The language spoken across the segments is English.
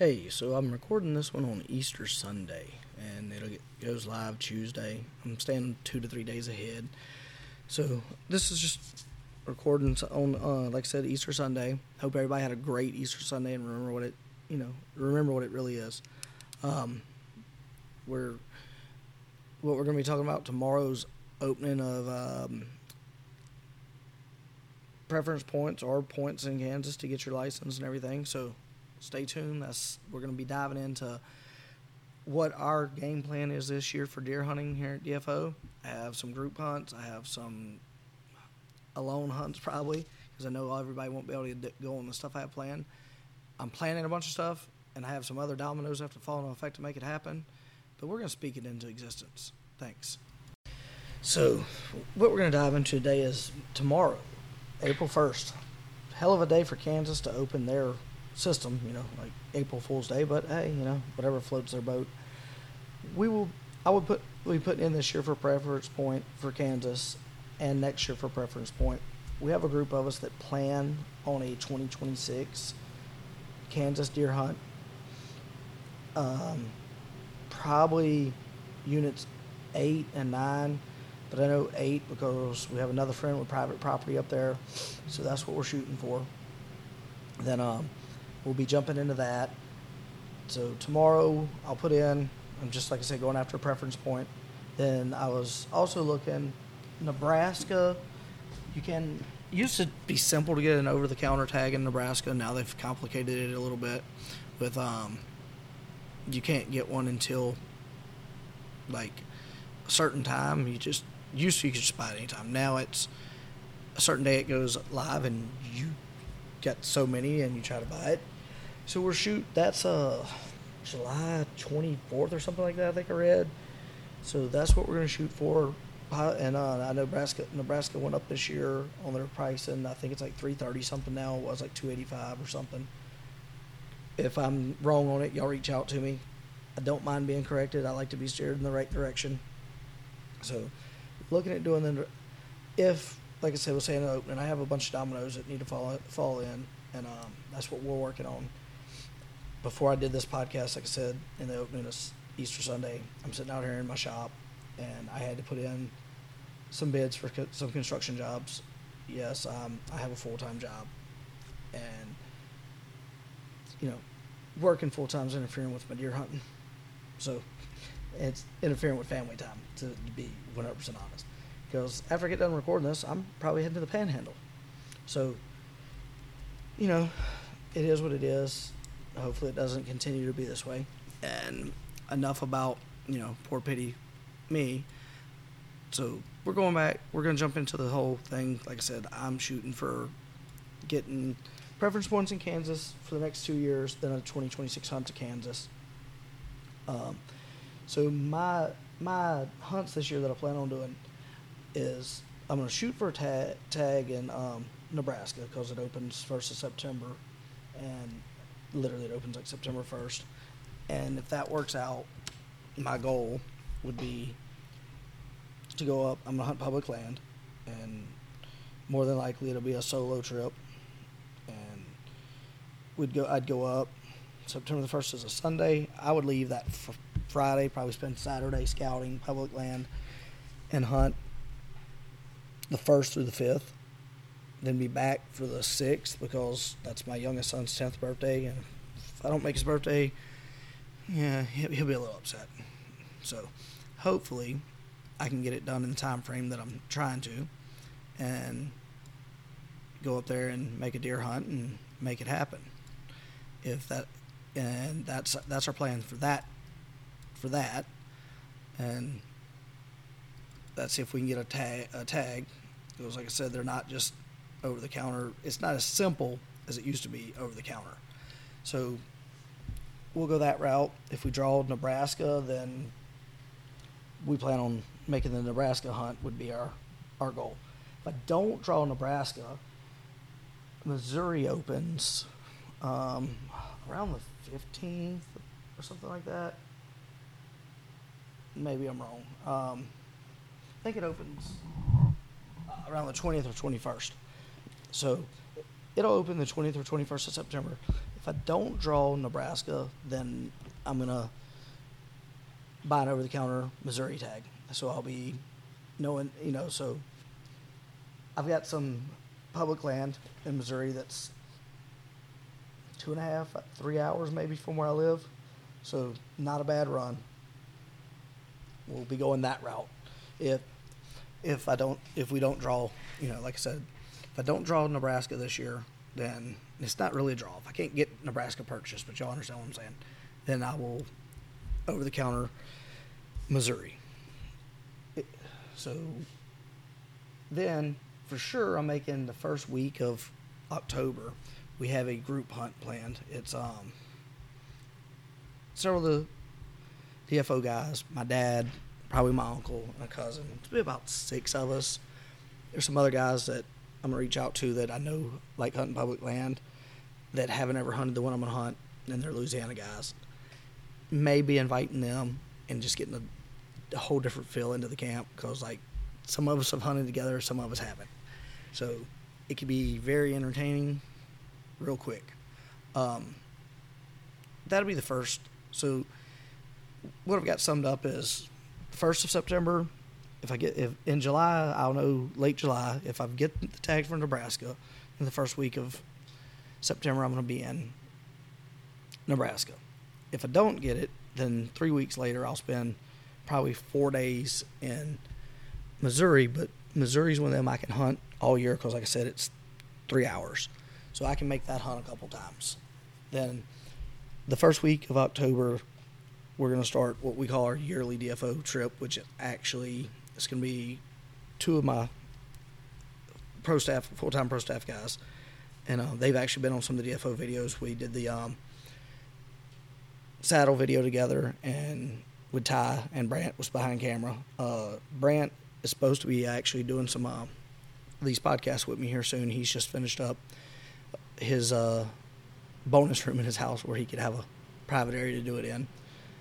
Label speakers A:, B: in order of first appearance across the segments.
A: Hey, so I'm recording this one on Easter Sunday, and goes live Tuesday. I'm staying 2 to 3 days ahead. So this is just recording on, like I said, Easter Sunday. Hope everybody had a great Easter Sunday and remember what it really is. We're what we're going to be talking about tomorrow's opening of preference points or points in Kansas to get your license and everything. So stay tuned. We're going to be diving into what our game plan is this year for deer hunting here at DFO. I have some group hunts. I have some alone hunts probably because I know everybody won't be able to go on the stuff I have planned. I'm planning a bunch of stuff, and I have some other dominoes that have to fall into effect to make it happen. But we're going to speak it into existence. Thanks. So what we're going to dive into today is tomorrow, April 1st. Hell of a day for Kansas to open their system, like April Fool's Day, but hey, whatever floats their boat. I would be putting in this year for preference point for Kansas and next year for preference point. We have a group of us that plan on a 2026 Kansas deer hunt. Probably units 8 and 9, but I know 8 because we have another friend with private property up there, so that's what we're shooting for. Then we'll be jumping into that. So tomorrow I'll put in, I'm just like I said, going after a preference point. Then I was also looking, Nebraska, it used to be simple to get an over-the-counter tag in Nebraska. Now they've complicated it a little bit with, you can't get one until like a certain time. You could just buy it anytime. Now it's a certain day it goes live and you get so many and you try to buy it. So that's July 24th or something like that, I think I read. So that's what we're going to shoot for. And I know Nebraska went up this year on their price, and I think it's like $330 something now. It was like $285 or something. If I'm wrong on it, y'all reach out to me. I don't mind being corrected. I like to be steered in the right direction. So looking at doing like I said, we'll say in the opening, I have a bunch of dominoes that need to fall in, and that's what we're working on. Before I did this podcast, like I said, in the opening of Easter Sunday, I'm sitting out here in my shop, and I had to put in some bids for some construction jobs. Yes, I have a full-time job, and, working full-time is interfering with my deer hunting. So it's interfering with family time, to be 100% honest. Because after I get done recording this, I'm probably heading to the Panhandle. So, it is what it is. Hopefully it doesn't continue to be this way. And enough about, poor pity me. So we're going back. We're going to jump into the whole thing. Like I said, I'm shooting for getting preference points in Kansas for the next 2 years, then a 2026 hunt to Kansas. So my hunts this year that I plan on doing is I'm going to shoot for a tag in Nebraska because it opens 1st of September, and literally it opens like September 1st. And if that works out, my goal would be to go up. I'm going to hunt public land, and more than likely it'll be a solo trip. And I'd go up. September the 1st is a Sunday. I would leave that Friday, probably spend Saturday scouting public land and hunt the 1st through the 5th, then be back for the 6th because that's my youngest son's 10th birthday, and if I don't make his birthday, he'll be a little upset. So hopefully I can get it done in the time frame that I'm trying to, and go up there and make a deer hunt and make it happen. That's our plan for that, and that's if we can get a tag. Because like I said, they're not just over the counter. It's not as simple as it used to be over the counter. So we'll go that route. If we draw Nebraska, then we plan on making the Nebraska hunt would be our goal. If I don't draw Nebraska, Missouri opens around the 15th or something like that. Maybe I'm wrong. I think it opens around the 20th or 21st. So it'll open the 20th or 21st of September. If I don't draw Nebraska, then I'm going to buy an over-the-counter Missouri tag. So I'll be knowing, so I've got some public land in Missouri that's 2.5, 3 hours maybe from where I live. So not a bad run. We'll be going that route. If we don't draw, like I said, if I don't draw Nebraska this year, then it's not really a draw. If I can't get Nebraska purchased, but y'all understand what I'm saying, then I will over-the-counter Missouri. So then, for sure, I'm making the first week of October. We have a group hunt planned. It's several of the DFO guys, my dad, probably my uncle, and a cousin. It's be about 6 of us. There's some other guys that I'm going to reach out to that I know like hunting public land that haven't ever hunted the one I'm going to hunt, and they're Louisiana guys. Maybe inviting them and just getting a whole different feel into the camp, because like some of us have hunted together, some of us haven't. So it could be very entertaining real quick. That'll be the first. So what I've got summed up is 1st of September. If in July, I'll know late July. If I get the tag for Nebraska, in the first week of September, I'm going to be in Nebraska. If I don't get it, then 3 weeks later, I'll spend probably 4 days in Missouri. But Missouri's one of them I can hunt all year because, like I said, it's 3 hours. So I can make that hunt a couple times. Then the first week of October, we're going to start what we call our yearly DFO trip, which actually is going to be 2 of my full-time pro staff guys. And they've actually been on some of the DFO videos. We did the saddle video together, and with Ty, and Brant was behind camera. Brant is supposed to be actually doing some these podcasts with me here soon. He's just finished up his bonus room in his house where he could have a private area to do it in.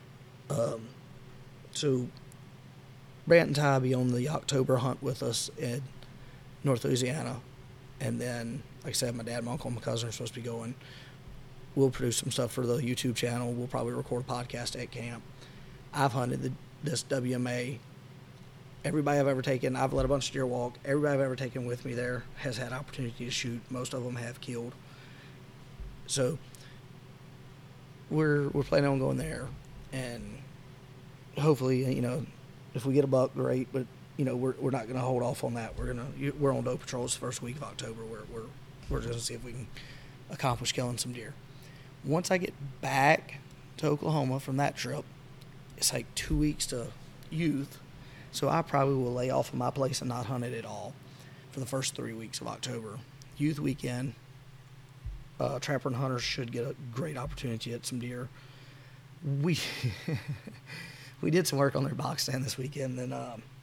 A: So Brant and Ty be on the October hunt with us in North Louisiana. And then, like I said, my dad, my uncle, and my cousin are supposed to be going. We'll produce some stuff for the YouTube channel. We'll probably record a podcast at camp. I've hunted this WMA. Everybody I've ever taken, I've let a bunch of deer walk. Everybody I've ever taken with me there has had opportunity to shoot. Most of them have killed. So we're planning on going there, and hopefully, if we get a buck, great. But we're not going to hold off on that. We're on doe patrols the first week of October. We're just going to see if we can accomplish killing some deer. Once I get back to Oklahoma from that trip, it's like 2 weeks to youth. So I probably will lay off of my place and not hunt it at all for the first 3 weeks of October. Youth weekend, Trapper and Hunters should get a great opportunity at some deer. We did some work on their box stand this weekend, and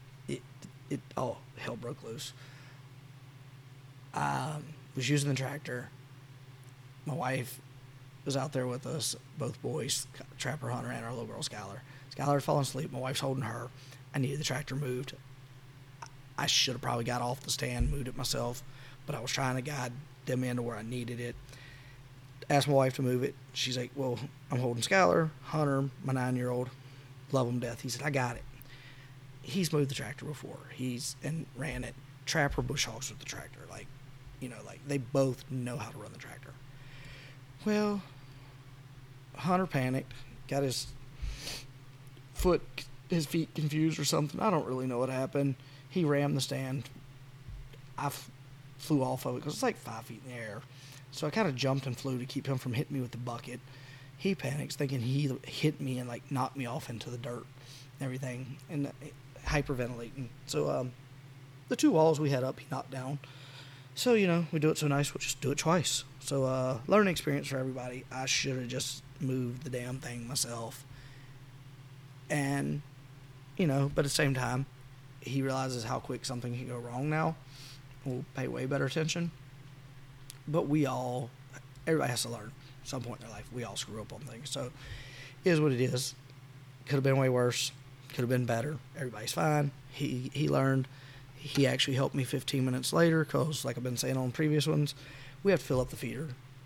A: hell broke loose. Was using the tractor. My wife was out there with us, both boys, Trapper, Hunter, and our little girl, Skylar. Skylar had fallen asleep. My wife's holding her. I needed the tractor moved. I should have probably got off the stand, moved it myself, but I was trying to guide them into where I needed it. Asked my wife to move it. She's like, well, I'm holding Skylar, Hunter, my 9-year-old, love him to death. He said, I got it. He's moved the tractor before. And ran it. Trapper bush hogs with the tractor. Like they both know how to run the tractor. Well, Hunter panicked, got his feet confused or something. I don't really know what happened. He rammed the stand. I flew off of it because it's like 5 feet in the air. So I kind of jumped and flew to keep him from hitting me with the bucket. He panics, thinking he hit me and knocked me off into the dirt and everything, and hyperventilating. So the 2 walls we had up, he knocked down. So, we do it so nice, we'll just do it twice. So learning experience for everybody. I should have just moved the damn thing myself. And, but at the same time, he realizes how quick something can go wrong now. We'll pay way better attention. But everybody has to learn at some point in their life. We all screw up on things. So it is what it is. Could have been way worse. Could have been better. Everybody's fine. He learned. He actually helped me 15 minutes later because, like I've been saying on previous ones, we have to fill up the feeder.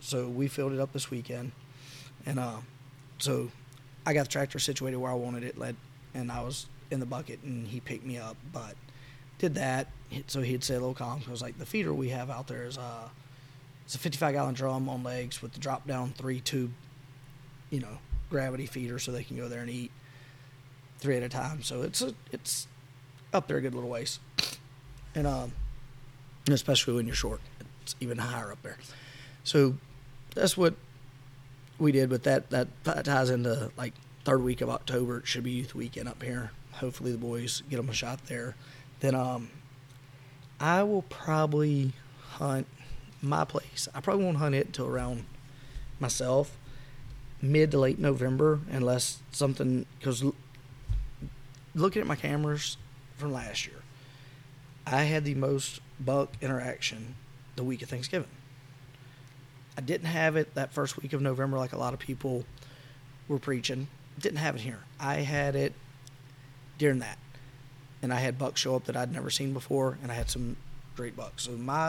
A: So we filled it up this weekend, and so I got the tractor situated where I wanted it, and I was in the bucket, and he picked me up. But did that, so he'd say a little calm. I was like, the feeder we have out there is it's a 55-gallon drum on legs with the drop down 3-tube, gravity feeder, so they can go there and eat 3 at a time. So it's up there a good little ways, and especially when you're short, it's even higher up there. So that's what we did. But that ties into like third week of October. It should be youth weekend up here. Hopefully the boys get them a shot there. Then I will probably hunt my place. I probably won't hunt it until around myself, mid to late November, unless something, because looking at my cameras from last year, I had the most buck interaction the week of Thanksgiving. I didn't have it that first week of November like a lot of people were preaching. Didn't have it here. I had it during that. And I had bucks show up that I'd never seen before, and I had some great bucks. So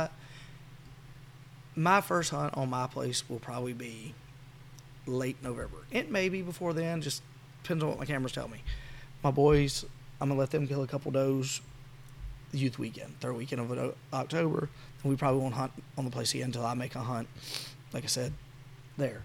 A: my first hunt on my place will probably be late November. It may be before then, just depends on what my cameras tell me. My boys, I'm going to let them kill a couple does youth weekend, third weekend of October. And we probably won't hunt on the place again until I make a hunt, like I said, there.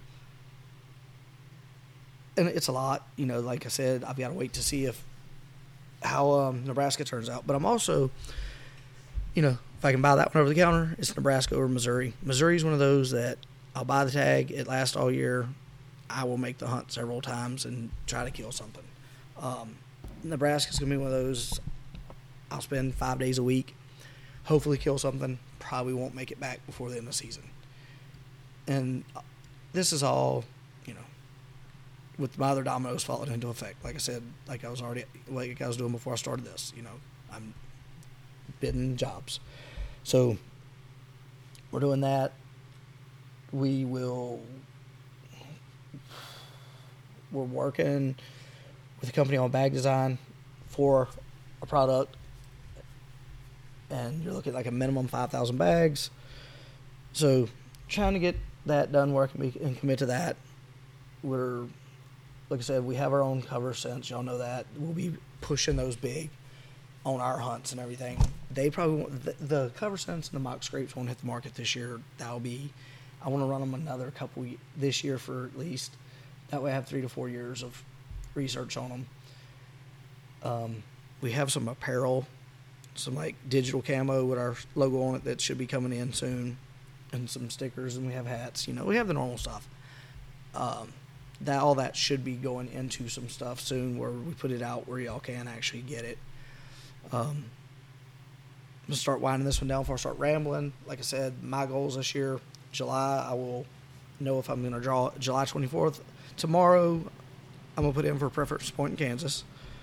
A: And it's a lot, like I said, I've got to wait to see how Nebraska turns out. But I'm also, if I can buy that one over the counter, it's Nebraska or Missouri. Missouri is one of those that I'll buy the tag. It lasts all year. I will make the hunt several times and try to kill something. Nebraska's going to be one of those I'll spend 5 days a week, hopefully kill something. Probably won't make it back before the end of the season. And this is all, with my other dominoes falling into effect. Like I said, like I was doing before I started this, I'm bidding jobs. So we're doing that. We're working with a company on bag design for a product, and you're looking at like a minimum 5,000 bags. So trying to get that done where I can commit to that. Like I said, we have our own cover scents. Y'all know that. We'll be pushing those big on our hunts and everything. They probably won't, the cover scents and the mock scrapes won't hit the market this year. I want to run them another couple this year for at least. That way I have 3 to 4 years of research on them. We have some apparel, some like digital camo with our logo on it that should be coming in soon, and some stickers, and we have hats. We have the normal stuff. All that should be going into some stuff soon where we put it out where y'all can actually get it. I'm going to start winding this one down before I start rambling. Like I said, my goals this year, July, I will know if I'm going to draw July 24th. Tomorrow, I'm going to put in for Preference Point in Kansas.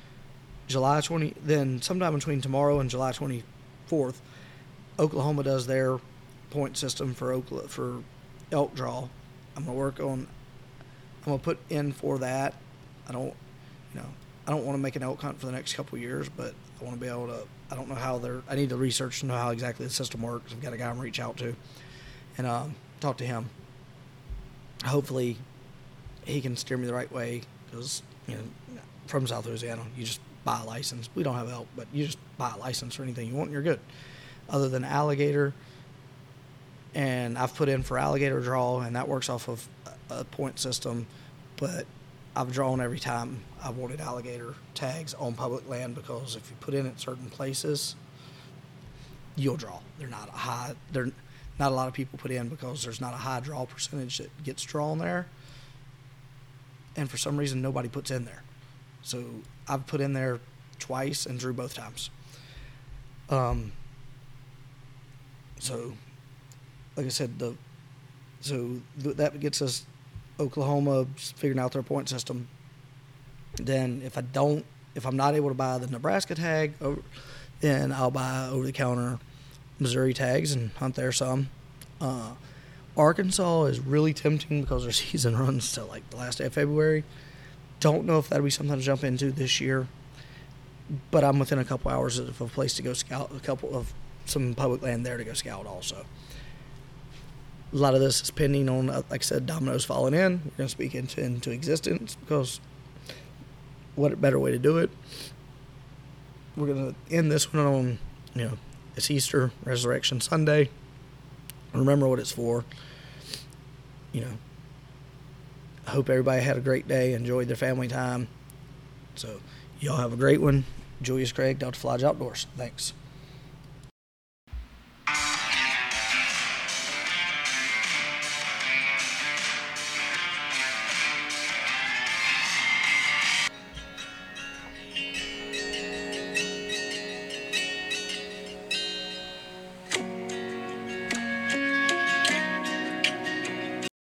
A: Then sometime between tomorrow and July 24th, Oklahoma does their point system for elk draw. I'm going to put in for that. I don't want to make an elk hunt for the next couple of years, but I want to be able to. I don't know how I need to research to know how exactly the system works. I've got a guy I'm going to reach out to and talk to him. Hopefully, he can steer me the right way because from South Louisiana, you just buy a license. We don't have elk, but you just buy a license for anything you want, and you're good. Other than alligator, and I've put in for alligator draw, and that works off of a point system, but I've drawn every time I've wanted alligator tags on public land because if you put in at certain places, you'll draw. They're not a lot of people put in because there's not a high draw percentage that gets drawn there, and for some reason nobody puts in there. So I've put in there twice and drew both times. So like I said, that gets us Oklahoma figuring out their point system. Then if I'm not able to buy the Nebraska tag, then I'll buy over-the-counter Missouri tags and hunt there some. Arkansas is really tempting because their season runs till like the last day of February. Don't know if that'll be something to jump into this year, but I'm within a couple hours of a place to go scout, some public land there to go scout also. A lot of this is pending on, like I said, dominoes falling in. We're going to speak into existence, because what better way to do it? We're going to end this one on, it's Easter, Resurrection Sunday. Remember what it's for. I hope everybody had a great day, enjoyed their family time. So, y'all have a great one. Julius Craig, Delta Flies Outdoors. Thanks.